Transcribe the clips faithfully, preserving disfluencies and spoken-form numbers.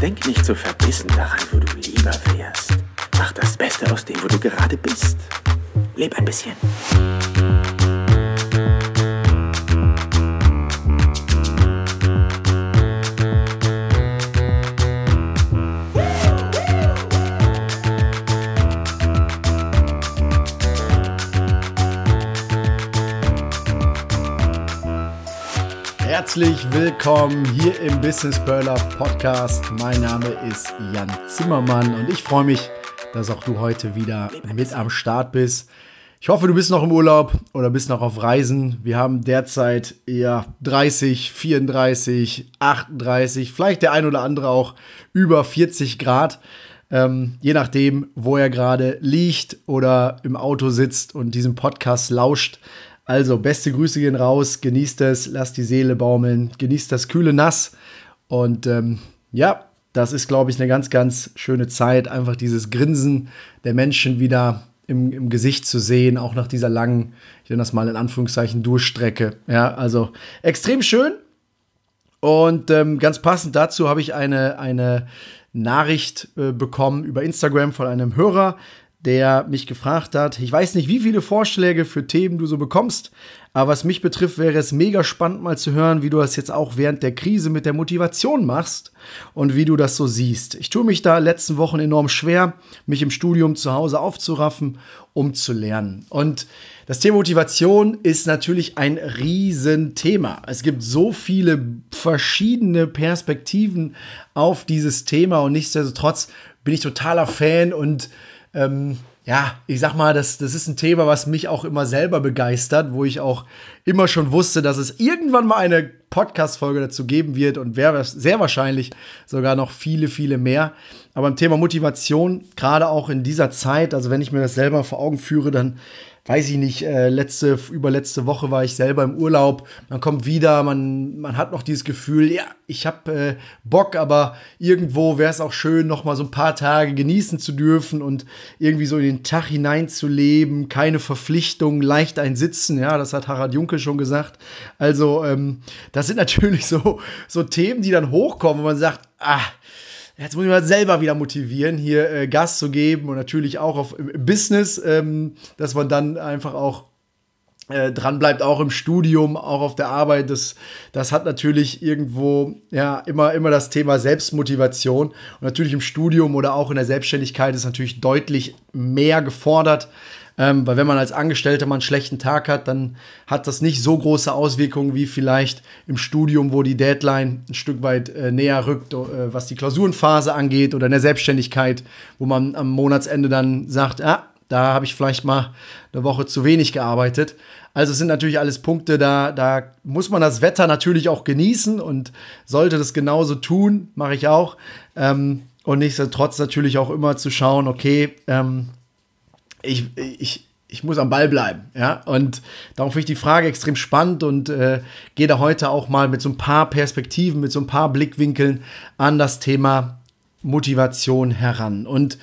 Denk nicht so verbissen daran, wo du lieber wärst. Mach das Beste aus dem, wo du gerade bist. Leb ein bisschen. Herzlich willkommen hier im Business Perler Podcast. Mein Name ist Jan Zimmermann und ich freue mich, dass auch du heute wieder mit am Start bist. Ich hoffe, du bist noch im Urlaub oder bist noch auf Reisen. Wir haben derzeit eher dreißig, vierunddreißig, achtunddreißig, vielleicht der ein oder andere auch über vierzig Grad. Ähm, je nachdem, wo er gerade liegt oder im Auto sitzt und diesem Podcast lauscht. Also, beste Grüße gehen raus, genießt es, lasst die Seele baumeln, genießt das kühle Nass und ähm, ja, das ist, glaube ich, eine ganz, ganz schöne Zeit, einfach dieses Grinsen der Menschen wieder im, im Gesicht zu sehen, auch nach dieser langen, ich nenne das mal in Anführungszeichen, Durchstrecke. Ja, also extrem schön und ähm, ganz passend dazu habe ich eine, eine Nachricht äh, bekommen über Instagram von einem Hörer, der mich gefragt hat, ich weiß nicht, wie viele Vorschläge für Themen du so bekommst, aber was mich betrifft, wäre es mega spannend mal zu hören, wie du das jetzt auch während der Krise mit der Motivation machst und wie du das so siehst. Ich tue mich da letzten Wochen enorm schwer, mich im Studium zu Hause aufzuraffen, um zu lernen. Und das Thema Motivation ist natürlich ein Riesenthema. Es gibt so viele verschiedene Perspektiven auf dieses Thema und nichtsdestotrotz bin ich totaler Fan und Ähm, ja, ich sag mal, das, das ist ein Thema, was mich auch immer selber begeistert, wo ich auch immer schon wusste, dass es irgendwann mal eine Podcast-Folge dazu geben wird und wäre sehr wahrscheinlich sogar noch viele, viele mehr. Aber im Thema Motivation, gerade auch in dieser Zeit, also wenn ich mir das selber vor Augen führe, dann weiß ich nicht, äh, letzte, überletzte Woche war ich selber im Urlaub, man kommt wieder, man, man hat noch dieses Gefühl, ja, ich habe äh, Bock, aber irgendwo wäre es auch schön, noch mal so ein paar Tage genießen zu dürfen und irgendwie so in den Tag hineinzuleben, keine Verpflichtungen, leicht ein Sitzen, ja, das hat Harald Junke schon gesagt. Also, ähm, das sind natürlich so, so Themen, die dann hochkommen, wo man sagt, ah, jetzt muss ich mal selber wieder motivieren, hier äh, Gas zu geben und natürlich auch auf, im, im Business, ähm, dass man dann einfach auch äh, dran bleibt, auch im Studium, auch auf der Arbeit. Das, das hat natürlich irgendwo ja immer, immer das Thema Selbstmotivation. Und natürlich im Studium oder auch in der Selbstständigkeit ist natürlich deutlich mehr gefordert. Ähm, weil wenn man als Angestellter mal einen schlechten Tag hat, dann hat das nicht so große Auswirkungen wie vielleicht im Studium, wo die Deadline ein Stück weit äh, näher rückt, äh, was die Klausurenphase angeht oder in der Selbstständigkeit, wo man am Monatsende dann sagt, ah, da habe ich vielleicht mal eine Woche zu wenig gearbeitet. Also es sind natürlich alles Punkte, da, da muss man das Wetter natürlich auch genießen und sollte das genauso tun, mache ich auch. Ähm, und nichtsdestotrotz natürlich auch immer zu schauen, okay, ähm, Ich, ich, ich muss am Ball bleiben, ja, und darum finde ich die Frage extrem spannend und äh, gehe da heute auch mal mit so ein paar Perspektiven, mit so ein paar Blickwinkeln an das Thema Motivation heran. Und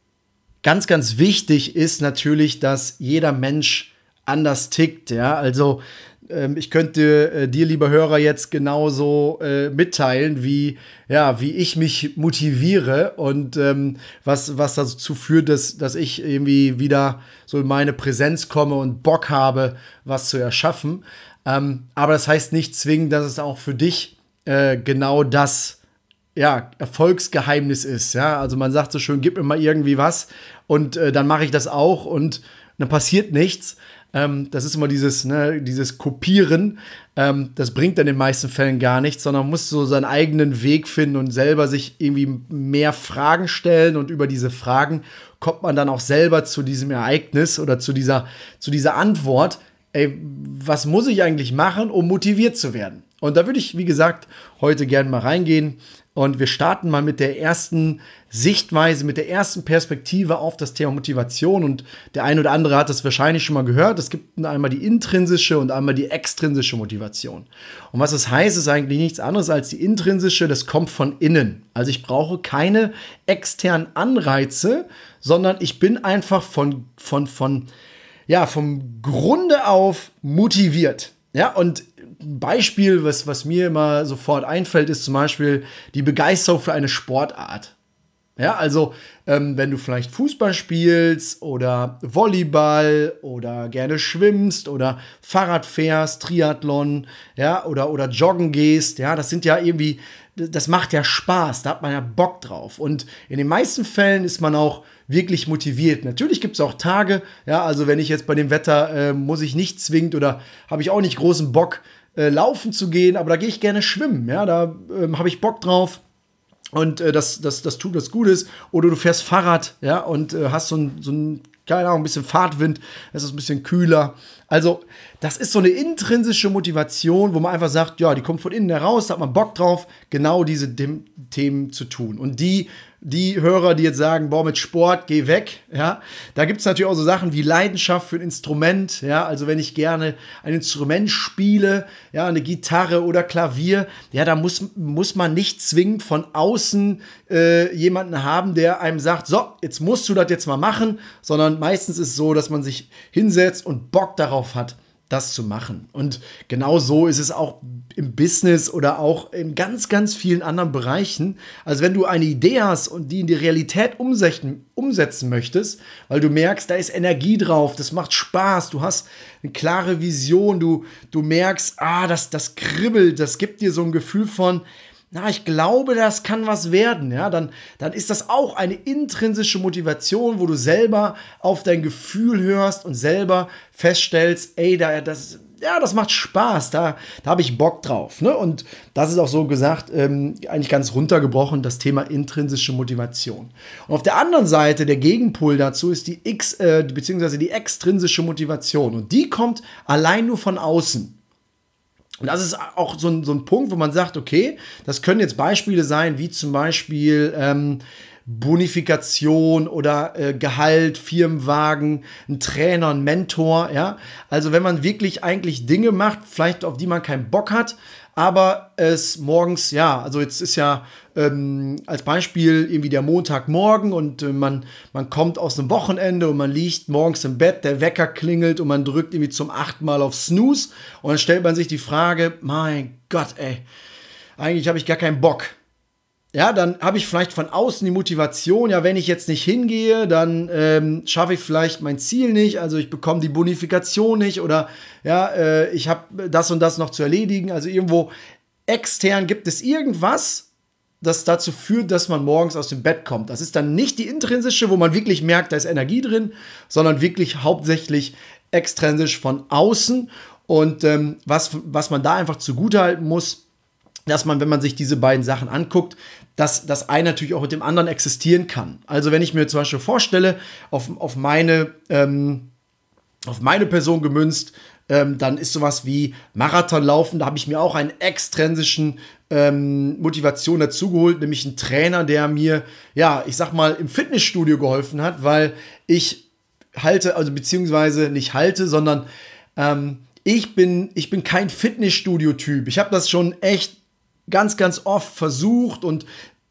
ganz, ganz wichtig ist natürlich, dass jeder Mensch anders tickt, ja, also ähm, ich könnte äh, dir, lieber Hörer, jetzt genauso äh, mitteilen, wie, ja, wie ich mich motiviere und ähm, was, was dazu führt, dass, dass ich irgendwie wieder so in meine Präsenz komme und Bock habe, was zu erschaffen. Ähm, aber das heißt nicht zwingend, dass es auch für dich äh, genau das ja, Erfolgsgeheimnis ist. Ja? Also man sagt so schön, gib mir mal irgendwie was und äh, dann mache ich das auch und dann passiert nichts. Ähm, das ist immer dieses, ne, dieses Kopieren. Ähm, das bringt dann in den meisten Fällen gar nichts, sondern man muss so seinen eigenen Weg finden und selber sich irgendwie mehr Fragen stellen. Und über diese Fragen kommt man dann auch selber zu diesem Ereignis oder zu dieser, zu dieser Antwort. Ey, was muss ich eigentlich machen, um motiviert zu werden? Und da würde ich, wie gesagt, heute gerne mal reingehen. Und wir starten mal mit der ersten Sichtweise, mit der ersten Perspektive auf das Thema Motivation. Und der eine oder andere hat das wahrscheinlich schon mal gehört. Es gibt einmal die intrinsische und einmal die extrinsische Motivation. Und was das heißt, ist eigentlich nichts anderes als die intrinsische. Das kommt von innen. Also ich brauche keine externen Anreize, sondern ich bin einfach von, von, von, ja, vom Grunde auf motiviert. Ja, und ein Beispiel, was, was mir immer sofort einfällt, ist zum Beispiel die Begeisterung für eine Sportart. Ja, also ähm, wenn du vielleicht Fußball spielst oder Volleyball oder gerne schwimmst oder Fahrrad fährst, Triathlon, ja, oder, oder joggen gehst, ja, das sind ja irgendwie, das macht ja Spaß, da hat man ja Bock drauf. Und in den meisten Fällen ist man auch wirklich motiviert. Natürlich gibt es auch Tage, ja, also wenn ich jetzt bei dem Wetter, äh, muss ich nicht zwingend oder habe ich auch nicht großen Bock, äh, laufen zu gehen, aber da gehe ich gerne schwimmen, ja, da äh, habe ich Bock drauf. Und äh, das, das, das tut was Gutes. Oder du fährst Fahrrad, ja, und äh, hast so ein, so ein, keine Ahnung, ein bisschen Fahrtwind, es ist ein bisschen kühler. Also, das ist so eine intrinsische Motivation, wo man einfach sagt, ja, die kommt von innen heraus, da hat man Bock drauf, genau diese Dem- Themen zu tun. Und die, die Hörer, die jetzt sagen, boah, mit Sport, geh weg, ja, da gibt es natürlich auch so Sachen wie Leidenschaft für ein Instrument, ja, also wenn ich gerne ein Instrument spiele, ja, eine Gitarre oder Klavier, ja, da muss, muss man nicht zwingend von außen äh, jemanden haben, der einem sagt, so, jetzt musst du das jetzt mal machen, sondern meistens ist es so, dass man sich hinsetzt und Bock darauf hat, das zu machen. Und genau so ist es auch im Business oder auch in ganz, ganz vielen anderen Bereichen. Also wenn du eine Idee hast und die in die Realität umsetzen, umsetzen möchtest, weil du merkst, da ist Energie drauf, das macht Spaß, du hast eine klare Vision, du, du merkst, ah, das, das kribbelt, das gibt dir so ein Gefühl von, na, ich glaube, das kann was werden, ja, dann, dann ist das auch eine intrinsische Motivation, wo du selber auf dein Gefühl hörst und selber feststellst, ey, da, das, ja, das macht Spaß, da, da habe ich Bock drauf, ne, und das ist auch so gesagt, ähm, eigentlich ganz runtergebrochen, das Thema intrinsische Motivation. Und auf der anderen Seite, der Gegenpol dazu ist die X, äh, beziehungsweise die extrinsische Motivation und die kommt allein nur von außen. Und das ist auch so ein, so ein Punkt, wo man sagt, okay, das können jetzt Beispiele sein, wie zum Beispiel ähm, Bonifikation oder äh, Gehalt, Firmenwagen, ein Trainer, ein Mentor, ja. Also wenn man wirklich eigentlich Dinge macht, vielleicht auf die man keinen Bock hat, aber es morgens, ja, also jetzt ist ja ähm, als Beispiel irgendwie der Montagmorgen und äh, man, man kommt aus einem Wochenende und man liegt morgens im Bett, der Wecker klingelt und man drückt irgendwie zum achten Mal auf Snooze und dann stellt man sich die Frage, mein Gott, ey, eigentlich habe ich gar keinen Bock. Ja, dann habe ich vielleicht von außen die Motivation, ja, wenn ich jetzt nicht hingehe, dann ähm, schaffe ich vielleicht mein Ziel nicht, also ich bekomme die Bonifikation nicht oder ja, äh, ich habe das und das noch zu erledigen. Also irgendwo extern gibt es irgendwas, das dazu führt, dass man morgens aus dem Bett kommt. Das ist dann nicht die intrinsische, wo man wirklich merkt, da ist Energie drin, sondern wirklich hauptsächlich extrinsisch von außen. Und ähm, was, was man da einfach zugutehalten muss, dass man, wenn man sich diese beiden Sachen anguckt, dass das eine natürlich auch mit dem anderen existieren kann. Also wenn ich mir zum Beispiel vorstelle, auf, auf, meine, ähm, auf meine Person gemünzt, ähm, dann ist sowas wie Marathonlaufen, da habe ich mir auch einen extrinsischen ähm, Motivation dazugeholt, nämlich einen Trainer, der mir, ja, ich sag mal, im Fitnessstudio geholfen hat, weil ich halte, also beziehungsweise nicht halte, sondern ähm, ich bin, ich bin kein Fitnessstudio-Typ. Ich habe das schon echt ganz, ganz oft versucht und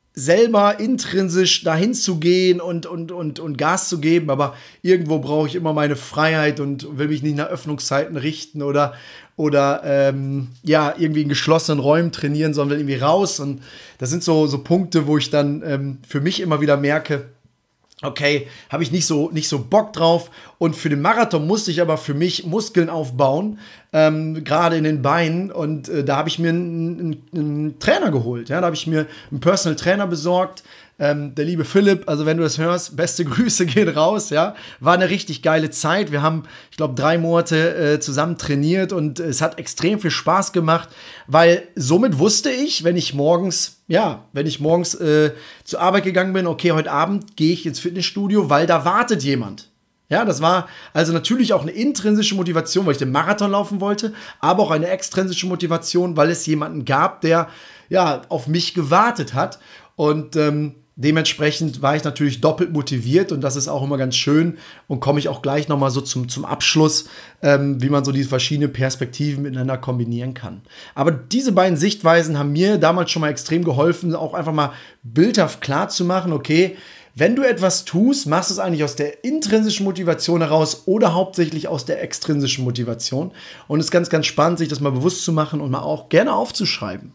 selber intrinsisch dahin zu gehen und, und, und, und Gas zu geben, aber irgendwo brauche ich immer meine Freiheit und will mich nicht nach Öffnungszeiten richten oder, oder ähm, ja, irgendwie in geschlossenen Räumen trainieren, sondern will irgendwie raus. Und das sind so, so Punkte, wo ich dann ähm, für mich immer wieder merke, okay, habe ich nicht so, nicht so Bock drauf. Und für den Marathon musste ich aber für mich Muskeln aufbauen, ähm, gerade in den Beinen. Und äh, da habe ich mir einen, einen, einen Trainer geholt. Ja? Da habe ich mir einen Personal Trainer besorgt. Ähm, der liebe Philipp, also wenn du das hörst, beste Grüße gehen raus. Ja? War eine richtig geile Zeit. Wir haben, ich glaube, drei Monate äh, zusammen trainiert und es hat extrem viel Spaß gemacht, weil somit wusste ich, wenn ich morgens, ja, wenn ich morgens äh, zur Arbeit gegangen bin, okay, heute Abend gehe ich ins Fitnessstudio, weil da wartet jemand. Ja, das war also natürlich auch eine intrinsische Motivation, weil ich den Marathon laufen wollte, aber auch eine extrinsische Motivation, weil es jemanden gab, der ja auf mich gewartet hat. Und ähm, dementsprechend war ich natürlich doppelt motiviert und das ist auch immer ganz schön und komme ich auch gleich nochmal so zum, zum Abschluss, ähm, wie man so diese verschiedenen Perspektiven miteinander kombinieren kann. Aber diese beiden Sichtweisen haben mir damals schon mal extrem geholfen, auch einfach mal bildhaft klar zu machen, okay, wenn du etwas tust, machst du es eigentlich aus der intrinsischen Motivation heraus oder hauptsächlich aus der extrinsischen Motivation. Und es ist ganz, ganz spannend, sich das mal bewusst zu machen und mal auch gerne aufzuschreiben.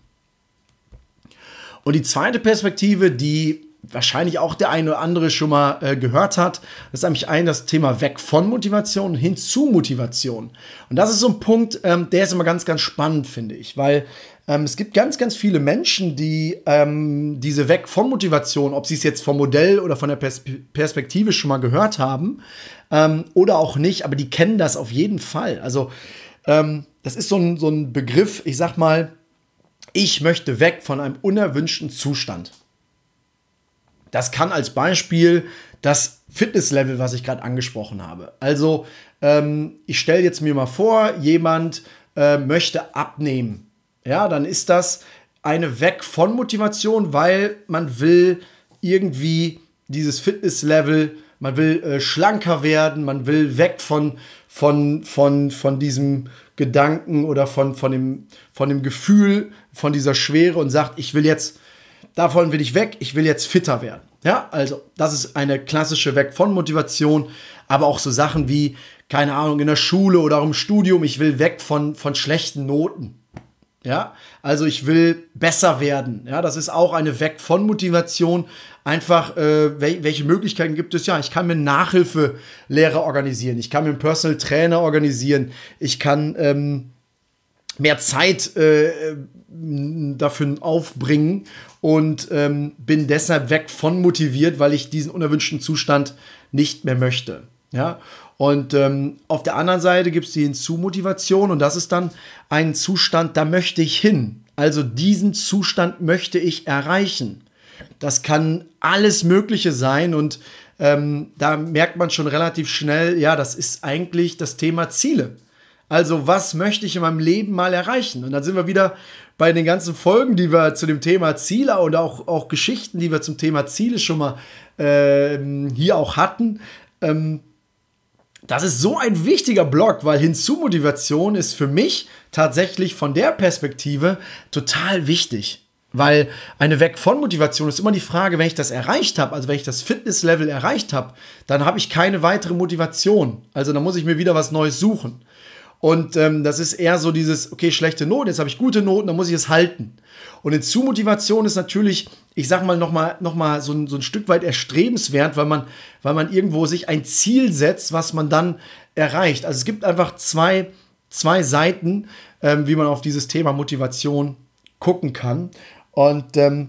Und die zweite Perspektive, die wahrscheinlich auch der eine oder andere schon mal äh, gehört hat, das ist nämlich ein das Thema weg von Motivation hin zu Motivation. Und das ist so ein Punkt, ähm, der ist immer ganz, ganz spannend, finde ich, weil ähm, es gibt ganz, ganz viele Menschen, die ähm, diese weg von Motivation, ob sie es jetzt vom Modell oder von der Pers- Perspektive schon mal gehört haben ähm, oder auch nicht, aber die kennen das auf jeden Fall. Also ähm, das ist so ein, so ein Begriff, ich sag mal, ich möchte weg von einem unerwünschten Zustand. Das kann als Beispiel das Fitnesslevel, was ich gerade angesprochen habe. Also ähm, ich stelle jetzt mir mal vor, jemand äh, möchte abnehmen. Ja, dann ist das eine weg von Motivation, weil man will irgendwie dieses Fitnesslevel, man will äh, schlanker werden, man will weg von, von, von, von diesem Gedanken oder von, von, dem, von dem Gefühl, von dieser Schwere und sagt, ich will jetzt davon will ich weg, ich will jetzt fitter werden. Ja, also das ist eine klassische Weg von Motivation, aber auch so Sachen wie, keine Ahnung, in der Schule oder auch im Studium, ich will weg von, von schlechten Noten. Ja, also ich will besser werden. Ja, das ist auch eine Weg von Motivation. Einfach, äh, wel- welche Möglichkeiten gibt es? Ja, ich kann mir einen Nachhilfelehrer organisieren, ich kann mir einen Personal Trainer organisieren, ich kann ähm, mehr Zeit äh, dafür aufbringen und ähm, bin deshalb weg von motiviert, weil ich diesen unerwünschten Zustand nicht mehr möchte. Ja? Und ähm, auf der anderen Seite gibt es die Hinzu-Motivation und das ist dann ein Zustand, da möchte ich hin. Also diesen Zustand möchte ich erreichen. Das kann alles Mögliche sein und ähm, da merkt man schon relativ schnell, ja, das ist eigentlich das Thema Ziele. Also, was möchte ich in meinem Leben mal erreichen? Und dann sind wir wieder bei den ganzen Folgen, die wir zu dem Thema Ziele und auch, auch Geschichten, die wir zum Thema Ziele schon mal ähm, hier auch hatten. Ähm, das ist so ein wichtiger Block, weil Hinzu-Motivation ist für mich tatsächlich von der Perspektive total wichtig. Weil eine Weg von Motivation ist immer die Frage, wenn ich das erreicht habe, also wenn ich das Fitnesslevel erreicht habe, dann habe ich keine weitere Motivation. Also dann muss ich mir wieder was Neues suchen. Und ähm, das ist eher so dieses, okay, schlechte Noten, jetzt habe ich gute Noten, dann muss ich es halten. Und Hinzu-Motivation ist natürlich, ich sag mal, nochmal noch mal so, ein, so ein Stück weit erstrebenswert, weil man, weil man irgendwo sich ein Ziel setzt, was man dann erreicht. Also es gibt einfach zwei, zwei Seiten, ähm, wie man auf dieses Thema Motivation gucken kann. Und ähm,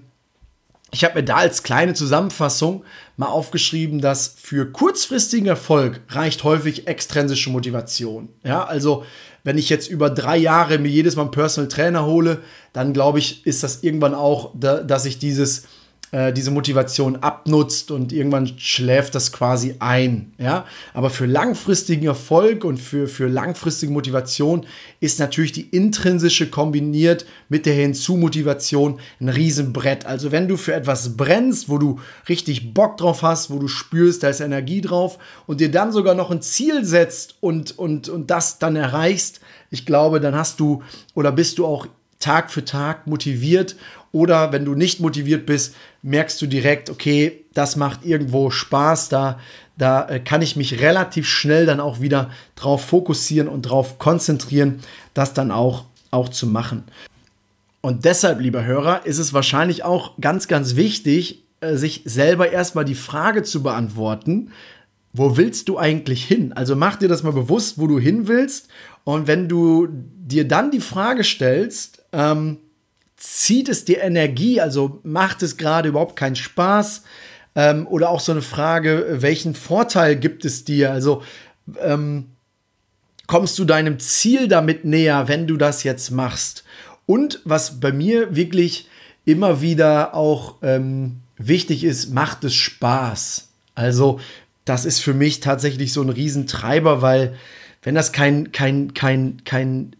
ich habe mir da als kleine Zusammenfassung mal aufgeschrieben, dass für kurzfristigen Erfolg reicht häufig extrinsische Motivation. Ja, also wenn ich jetzt über drei Jahre mir jedes Mal einen Personal Trainer hole, dann glaube ich, ist das irgendwann auch, da, dass ich dieses, äh, diese Motivation abnutzt und irgendwann schläft das quasi ein. Ja? Aber für langfristigen Erfolg und für, für langfristige Motivation ist natürlich die intrinsische kombiniert mit der Hinzu-Motivation ein Riesenbrett. Also wenn du für etwas brennst, wo du richtig Bock drauf hast, wo du spürst, da ist Energie drauf und dir dann sogar noch ein Ziel setzt und, und, und das dann erreichst, ich glaube, dann hast du oder bist du auch Tag für Tag motiviert. Oder wenn du nicht motiviert bist, merkst du direkt, okay, das macht irgendwo Spaß, da, da äh, kann ich mich relativ schnell dann auch wieder drauf fokussieren und drauf konzentrieren, das dann auch, auch zu machen. Und deshalb, lieber Hörer, ist es wahrscheinlich auch ganz, ganz wichtig, äh, sich selber erstmal die Frage zu beantworten, wo willst du eigentlich hin? Also mach dir das mal bewusst, wo du hin willst. Und wenn du dir dann die Frage stellst, ähm, zieht es dir Energie, also macht es gerade überhaupt keinen Spaß? Ähm, oder auch so eine Frage, welchen Vorteil gibt es dir? Also ähm, kommst du deinem Ziel damit näher, wenn du das jetzt machst? Und was bei mir wirklich immer wieder auch ähm, wichtig ist, macht es Spaß? Also das ist für mich tatsächlich so ein Riesentreiber, weil wenn das kein, kein, kein, kein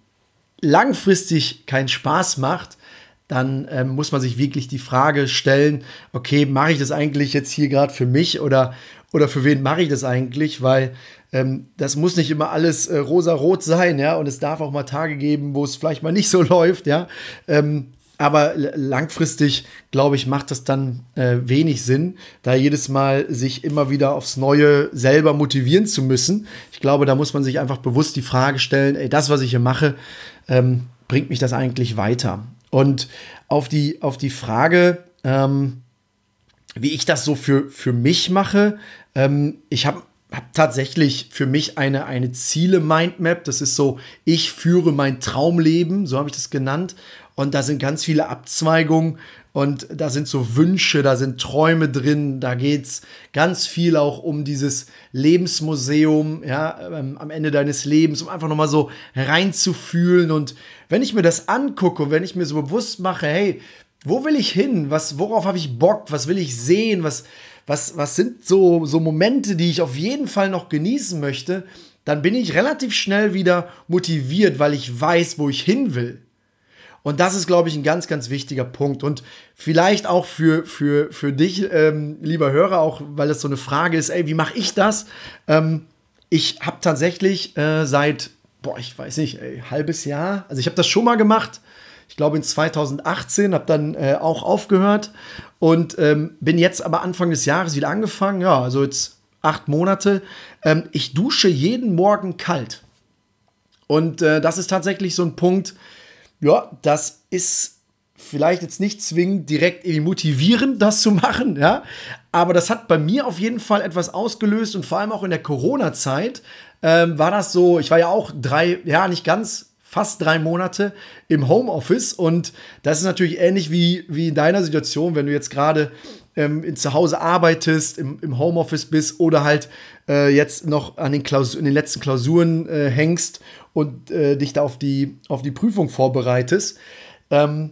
langfristig keinen Spaß macht, dann ähm, muss man sich wirklich die Frage stellen, okay, mache ich das eigentlich jetzt hier gerade für mich oder, oder für wen mache ich das eigentlich? Weil ähm, das muss nicht immer alles äh, rosa-rot sein, ja, und es darf auch mal Tage geben, wo es vielleicht mal nicht so läuft, ja. Ähm, aber langfristig, glaube ich, macht das dann äh, wenig Sinn, da jedes Mal sich immer wieder aufs Neue selber motivieren zu müssen. Ich glaube, da muss man sich einfach bewusst die Frage stellen, ey, das, was ich hier mache, ähm, bringt mich das eigentlich weiter? Und auf die, auf die Frage, ähm, wie ich das so für, für mich mache, ähm, ich habe hab tatsächlich für mich eine, eine Ziele-Mindmap. Das ist so, ich führe mein Traumleben, so habe ich das genannt. Und da sind ganz viele Abzweigungen und da sind so Wünsche, da sind Träume drin. Da geht es ganz viel auch um dieses Lebensmuseum, ja, ähm, am Ende deines Lebens, um einfach nochmal so reinzufühlen. Und wenn ich mir das angucke und wenn ich mir so bewusst mache, hey, wo will ich hin? Was, worauf habe ich Bock? Was will ich sehen? Was, was, was sind so, so Momente, die ich auf jeden Fall noch genießen möchte? Dann bin ich relativ schnell wieder motiviert, weil ich weiß, wo ich hin will. Und das ist, glaube ich, ein ganz, ganz wichtiger Punkt. Und vielleicht auch für, für, für dich, ähm, lieber Hörer, auch weil das so eine Frage ist, ey, wie mache ich das? Ähm, ich habe tatsächlich äh, seit, boah, ich weiß nicht, ey, halbes Jahr, also ich habe das schon mal gemacht, ich glaube in zwanzig achtzehn, habe dann äh, auch aufgehört und ähm, bin jetzt aber Anfang des Jahres wieder angefangen, ja, also jetzt acht Monate. Ähm, ich dusche jeden Morgen kalt. Und äh, das ist tatsächlich so ein Punkt, ja, das ist vielleicht jetzt nicht zwingend direkt irgendwie motivierend, das zu machen, ja, aber das hat bei mir auf jeden Fall etwas ausgelöst und vor allem auch in der Corona-Zeit ähm, war das so, ich war ja auch drei, ja, nicht ganz, fast drei Monate im Homeoffice und das ist natürlich ähnlich wie, wie in deiner Situation, wenn du jetzt gerade ähm, in zu Hause arbeitest, im, im Homeoffice bist oder halt äh, jetzt noch an den, Klaus- in den letzten Klausuren äh, hängst und äh, dich da auf die, auf die Prüfung vorbereitest, ähm,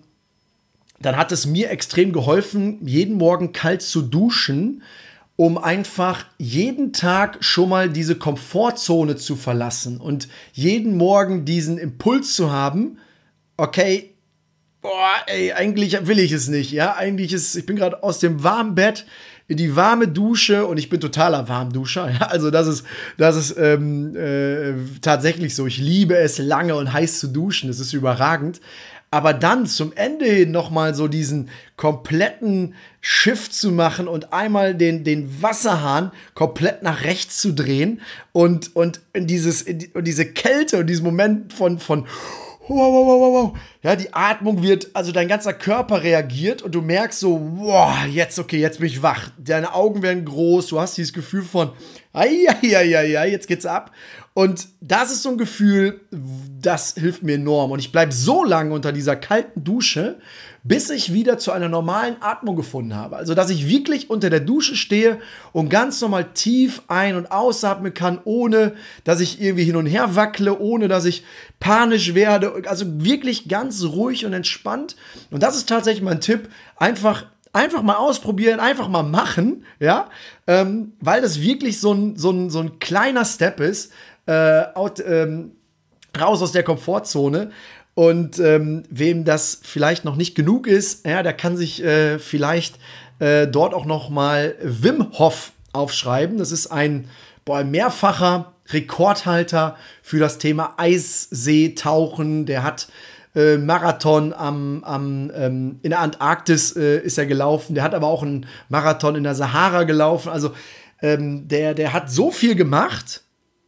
dann hat es mir extrem geholfen, jeden Morgen kalt zu duschen, um einfach jeden Tag schon mal diese Komfortzone zu verlassen und jeden Morgen diesen Impuls zu haben, okay, boah, ey, eigentlich will ich es nicht, ja, eigentlich ist, ich bin gerade aus dem warmen Bett in die warme Dusche und ich bin totaler Warmduscher, ja, also das ist, das ist ähm, äh, tatsächlich so, ich liebe es, lange und heiß zu duschen, das ist überragend. Aber dann zum Ende hin nochmal so diesen kompletten Shift zu machen und einmal den, den Wasserhahn komplett nach rechts zu drehen und, und in dieses, in die, und diese Kälte und diesen Moment von, von wow, wow, wow, wow, ja, die Atmung wird, also dein ganzer Körper reagiert und du merkst so, wow, jetzt, okay, jetzt bin ich wach. Deine Augen werden groß, du hast dieses Gefühl von, ai, ai, ai, ai, ai, jetzt geht's ab. Und das ist so ein Gefühl, das hilft mir enorm. Und ich bleibe so lange unter dieser kalten Dusche, bis ich wieder zu einer normalen Atmung gefunden habe. Also, dass ich wirklich unter der Dusche stehe und ganz normal tief ein- und ausatmen kann, ohne dass ich irgendwie hin und her wackle, ohne dass ich panisch werde. Also wirklich ganz ruhig und entspannt. Und das ist tatsächlich mein Tipp. Einfach Einfach mal ausprobieren, einfach mal machen, ja, ähm, weil das wirklich so ein, so ein, so ein kleiner Step ist, äh, out, ähm, raus aus der Komfortzone. Und ähm, wem das vielleicht noch nicht genug ist, ja, der kann sich äh, vielleicht äh, dort auch noch mal Wim Hof aufschreiben. Das ist ein boah, mehrfacher Rekordhalter für das Thema Eisseetauchen. Der hat Äh, Marathon am, am, ähm, in der Antarktis äh, ist er gelaufen. Der hat aber auch einen Marathon in der Sahara gelaufen. Also ähm, der, der hat so viel gemacht,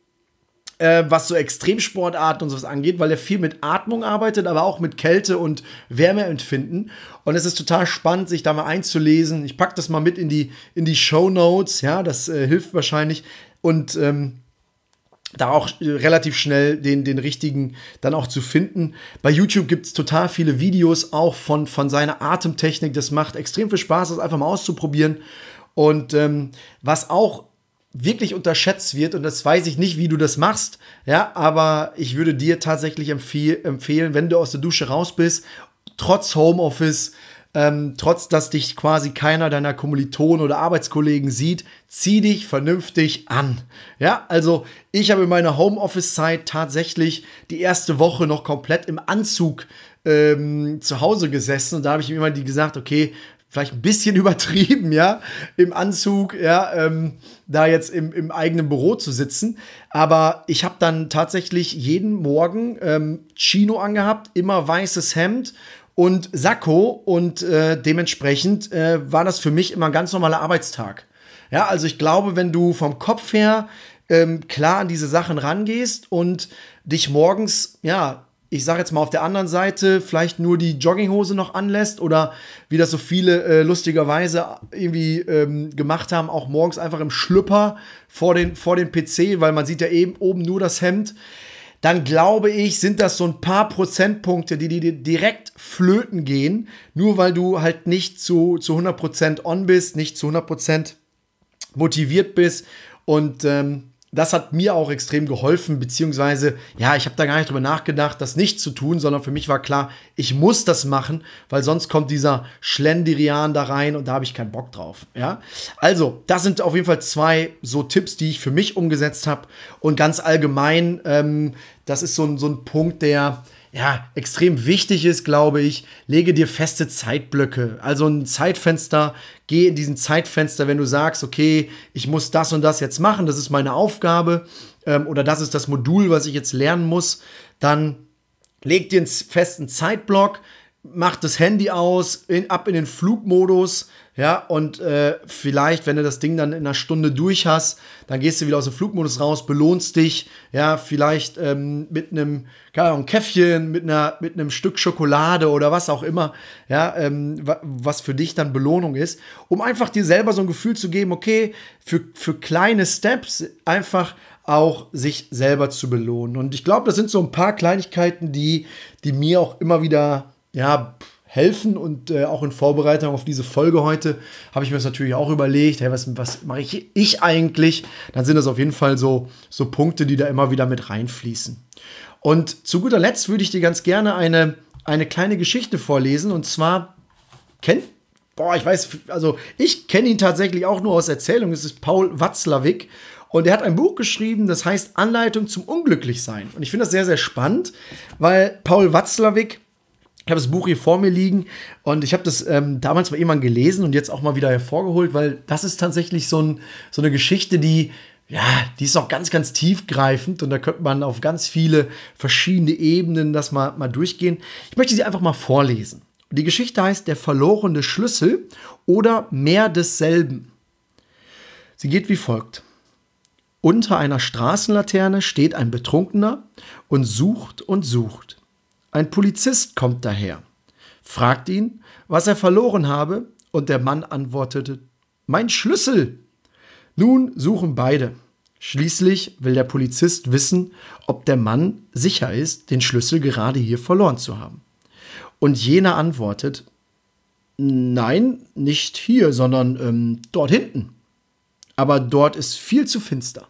äh, was so Extremsportarten und sowas angeht, weil er viel mit Atmung arbeitet, aber auch mit Kälte und Wärmeempfinden. Und es ist total spannend, sich da mal einzulesen. Ich packe das mal mit in die, in die Shownotes. Ja, das äh, hilft wahrscheinlich. Und ähm, da auch relativ schnell den, den richtigen dann auch zu finden. Bei YouTube gibt es total viele Videos auch von, von seiner Atemtechnik. Das macht extrem viel Spaß, das einfach mal auszuprobieren. Und ähm, was auch wirklich unterschätzt wird, und das weiß ich nicht, wie du das machst, ja, aber ich würde dir tatsächlich empfehl- empfehlen, wenn du aus der Dusche raus bist, trotz Homeoffice, Ähm, trotz dass dich quasi keiner deiner Kommilitonen oder Arbeitskollegen sieht, zieh dich vernünftig an. Ja, also ich habe in meiner Homeoffice-Zeit tatsächlich die erste Woche noch komplett im Anzug ähm, zu Hause gesessen und da habe ich mir immer die gesagt, okay, vielleicht ein bisschen übertrieben, ja, im Anzug, ja, ähm, da jetzt im, im eigenen Büro zu sitzen. Aber ich habe dann tatsächlich jeden Morgen ähm, Chino angehabt, immer weißes Hemd und Sakko und äh, dementsprechend äh, war das für mich immer ein ganz normaler Arbeitstag. Ja, also ich glaube, wenn du vom Kopf her ähm, klar an diese Sachen rangehst und dich morgens, ja, ich sag jetzt mal auf der anderen Seite, vielleicht nur die Jogginghose noch anlässt oder wie das so viele äh, lustigerweise irgendwie ähm, gemacht haben, auch morgens einfach im Schlüpper vor den, vor den P C, weil man sieht ja eben oben nur das Hemd, dann glaube ich, sind das so ein paar Prozentpunkte, die dir direkt flöten gehen, nur weil du halt nicht zu, zu hundert Prozent on bist, nicht zu hundert Prozent motiviert bist und ähm, das hat mir auch extrem geholfen, beziehungsweise, ja, ich habe da gar nicht drüber nachgedacht, das nicht zu tun, sondern für mich war klar, ich muss das machen, weil sonst kommt dieser Schlendrian da rein und da habe ich keinen Bock drauf, ja. Also, das sind auf jeden Fall zwei so Tipps, die ich für mich umgesetzt habe und ganz allgemein, ähm, das ist so ein, so ein Punkt, der ja, extrem wichtig ist, glaube ich, lege dir feste Zeitblöcke. Also ein Zeitfenster, geh in diesen Zeitfenster, wenn du sagst, okay, ich muss das und das jetzt machen, das ist meine Aufgabe ähm, oder das ist das Modul, was ich jetzt lernen muss, dann leg dir einen festen Zeitblock, mach das Handy aus, in, ab in den Flugmodus, ja, und äh, vielleicht, wenn du das Ding dann in einer Stunde durch hast, dann gehst du wieder aus dem Flugmodus raus, belohnst dich, ja, vielleicht ähm, mit einem, keine Ahnung, Käffchen, mit einer, mit einem Stück Schokolade oder was auch immer, ja, ähm, was für dich dann Belohnung ist, um einfach dir selber so ein Gefühl zu geben, okay, für, für kleine Steps einfach auch sich selber zu belohnen. Und ich glaube, das sind so ein paar Kleinigkeiten, die, die mir auch immer wieder ja, helfen und äh, auch in Vorbereitung auf diese Folge heute habe ich mir das natürlich auch überlegt, hey, was, was mache ich, ich eigentlich? Dann sind das auf jeden Fall so, so Punkte, die da immer wieder mit reinfließen. Und zu guter Letzt würde ich dir ganz gerne eine, eine kleine Geschichte vorlesen und zwar kennt, boah, ich weiß, also ich kenne ihn tatsächlich auch nur aus Erzählung, es ist Paul Watzlawick und er hat ein Buch geschrieben, das heißt Anleitung zum Unglücklichsein und ich finde das sehr, sehr spannend, weil Paul Watzlawick, ich habe das Buch hier vor mir liegen und ich habe das ähm, damals mal irgendwann gelesen und jetzt auch mal wieder hervorgeholt, weil das ist tatsächlich so, ein, so eine Geschichte, die, ja, die ist auch ganz, ganz tiefgreifend und da könnte man auf ganz viele verschiedene Ebenen das mal, mal durchgehen. Ich möchte sie einfach mal vorlesen. Die Geschichte heißt Der verlorene Schlüssel oder Mehr desselben. Sie geht wie folgt. Unter einer Straßenlaterne steht ein Betrunkener und sucht und sucht. Ein Polizist kommt daher, fragt ihn, was er verloren habe, und der Mann antwortete, mein Schlüssel. Nun suchen beide. Schließlich will der Polizist wissen, ob der Mann sicher ist, den Schlüssel gerade hier verloren zu haben. Und jener antwortet, nein, nicht hier, sondern ähm, dort hinten. Aber dort ist viel zu finster.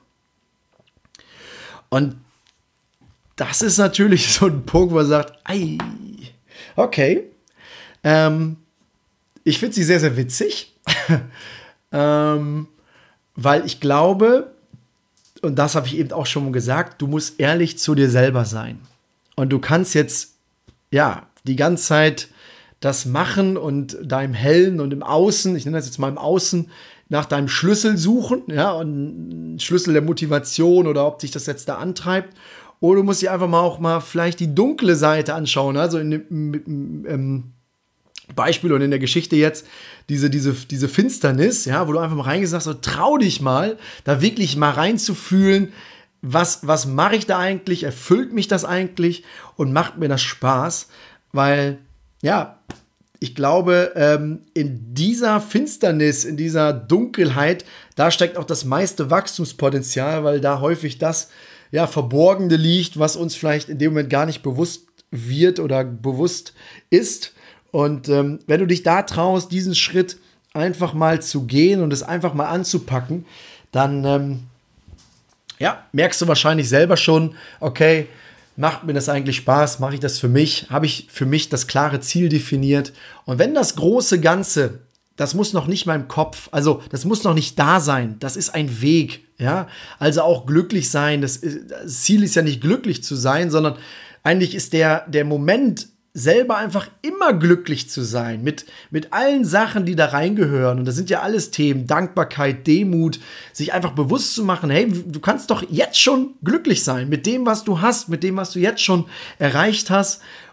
Und das ist natürlich so ein Punkt, wo man sagt, ei, okay. Ähm, ich finde sie sehr, sehr witzig. ähm, weil ich glaube, und das habe ich eben auch schon mal gesagt, du musst ehrlich zu dir selber sein. Und du kannst jetzt, ja, die ganze Zeit das machen und da im Hellen und im Außen, ich nenne das jetzt mal im Außen, nach deinem Schlüssel suchen, ja, und Schlüssel der Motivation oder ob dich das jetzt da antreibt. Oder du musst dir einfach mal auch mal vielleicht die dunkle Seite anschauen. Also in dem ähm, Beispiel und in der Geschichte jetzt diese, diese, diese Finsternis, ja, wo du einfach mal reingesagt hast, so, trau dich mal, da wirklich mal reinzufühlen, was, was mache ich da eigentlich, erfüllt mich das eigentlich und macht mir das Spaß, weil, ja, ich glaube, ähm, in dieser Finsternis, in dieser Dunkelheit, da steckt auch das meiste Wachstumspotenzial, weil da häufig das ja, Verborgene liegt, was uns vielleicht in dem Moment gar nicht bewusst wird oder bewusst ist. Und ähm, wenn du dich da traust, diesen Schritt einfach mal zu gehen und es einfach mal anzupacken, dann ähm, ja, merkst du wahrscheinlich selber schon, okay, macht mir das eigentlich Spaß, mache ich das für mich, habe ich für mich das klare Ziel definiert. Und wenn das große Ganze, das muss noch nicht mal im Kopf, also das muss noch nicht da sein, das ist ein Weg, ja, also auch glücklich sein, das, das Ziel ist ja nicht glücklich zu sein, sondern eigentlich ist der, der Moment selber einfach immer glücklich zu sein, mit, mit allen Sachen, die da reingehören, und das sind ja alles Themen, Dankbarkeit, Demut, sich einfach bewusst zu machen, hey, du kannst doch jetzt schon glücklich sein, mit dem, was du hast, mit dem, was du jetzt schon erreicht hast,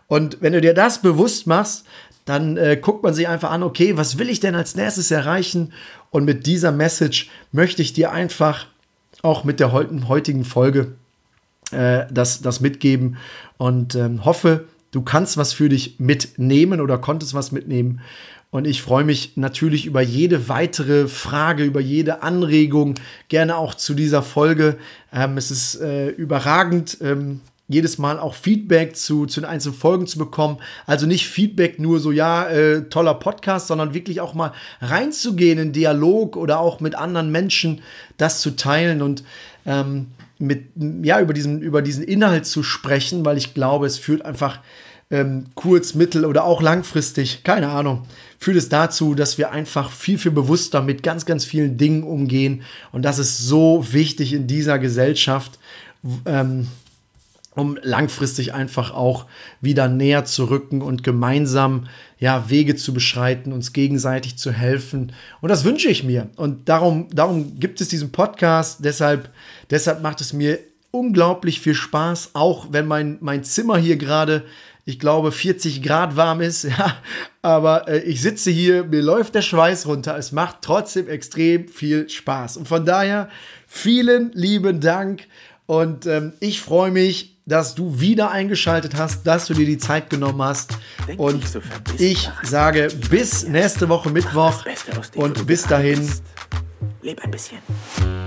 Und wenn du dir das bewusst machst, dann äh, guckt man sich einfach an, okay, was will ich denn als nächstes erreichen? Und mit dieser Message möchte ich dir einfach auch mit der heutigen Folge äh, das, das mitgeben und ähm, hoffe, du kannst was für dich mitnehmen oder konntest was mitnehmen. Und ich freue mich natürlich über jede weitere Frage, über jede Anregung, gerne auch zu dieser Folge. Ähm, es ist äh, überragend, ähm, jedes Mal auch Feedback zu, zu den einzelnen Folgen zu bekommen. Also nicht Feedback nur so, ja, äh, toller Podcast, sondern wirklich auch mal reinzugehen in Dialog oder auch mit anderen Menschen das zu teilen und ähm, mit, ja, über diesen, über diesen Inhalt zu sprechen, weil ich glaube, es führt einfach ähm, kurz-, mittel- oder auch langfristig, keine Ahnung, führt es dazu, dass wir einfach viel, viel bewusster mit ganz, ganz vielen Dingen umgehen. Und das ist so wichtig in dieser Gesellschaft, ähm, um langfristig einfach auch wieder näher zu rücken und gemeinsam ja, Wege zu beschreiten, uns gegenseitig zu helfen. Und das wünsche ich mir. Und darum, darum gibt es diesen Podcast. Deshalb, deshalb macht es mir unglaublich viel Spaß, auch wenn mein, mein Zimmer hier gerade, ich glaube, vierzig Grad warm ist. Ja, aber äh, ich sitze hier, mir läuft der Schweiß runter. Es macht trotzdem extrem viel Spaß. Und von daher vielen lieben Dank. Und ähm, ich freue mich, dass du wieder eingeschaltet hast, dass du dir die Zeit genommen hast. Und ich sage bis nächste Woche Mittwoch und bis dahin. Leb ein bisschen.